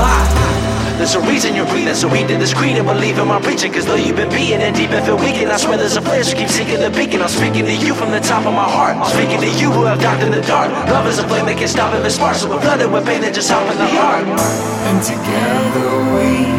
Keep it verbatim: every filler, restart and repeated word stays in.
lie. There's a reason you're breathing, so we did this creed and believe in my preaching. Cause though you've been beaten and deep and feel weak, and I swear there's a flare, so keep seeking the beacon. I'm speaking to you from the top of my heart. I'm speaking to you who have docked in the dark. Love is a flame that can't stop if it's sparks, so we're flooded with pain that just hop in the heart. And together we